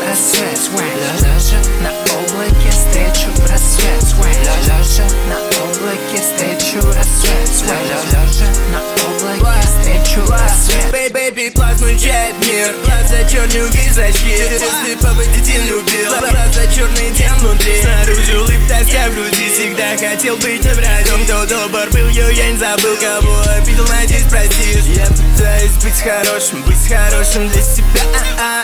рассвет. Лежа на облаке встречу рассвет. Лежа на облаке встречу рассвет. Лежа на облаке встречу рассвет. Бэйби, плазму чай мир. Глаза черный, убей защит. Если победитель любил, глаза черный тем внутри. Снаружи улыбка, тоска в груди. Всегда хотел быть образом. Кто добр был, я не забыл, кого обидел, надеюсь, простишь. Я пытаюсь быть хорошим для себя.